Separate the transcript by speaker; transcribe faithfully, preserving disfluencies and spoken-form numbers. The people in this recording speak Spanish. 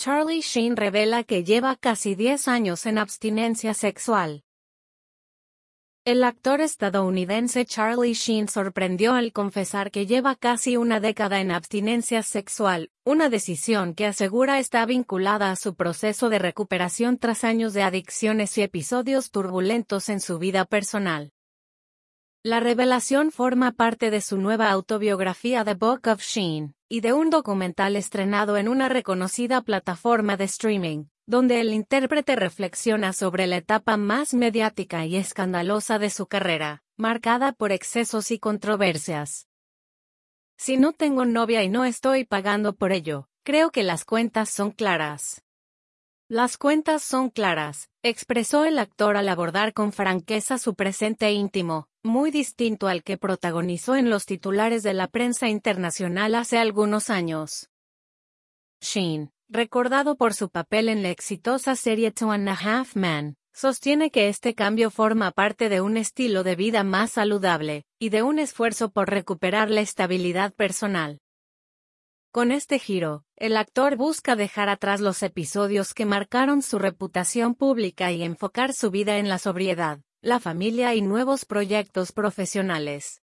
Speaker 1: Charlie Sheen revela que lleva casi diez años en abstinencia sexual. El actor estadounidense Charlie Sheen sorprendió al confesar que lleva casi una década en abstinencia sexual, una decisión que asegura está vinculada a su proceso de recuperación tras años de adicciones y episodios turbulentos en su vida personal. La revelación forma parte de su nueva autobiografía The Book of Sheen, y de un documental estrenado en una reconocida plataforma de streaming, donde el intérprete reflexiona sobre la etapa más mediática y escandalosa de su carrera, marcada por excesos y controversias. Si no tengo novia y no estoy pagando por ello, creo que las cuentas son claras. Las cuentas son claras, expresó el actor al abordar con franqueza su presente íntimo, muy distinto al que protagonizó en los titulares de la prensa internacional hace algunos años. Sheen, recordado por su papel en la exitosa serie Two and a Half Men, sostiene que este cambio forma parte de un estilo de vida más saludable, y de un esfuerzo por recuperar la estabilidad personal. Con este giro, el actor busca dejar atrás los episodios que marcaron su reputación pública y enfocar su vida en la sobriedad, la familia y nuevos proyectos profesionales.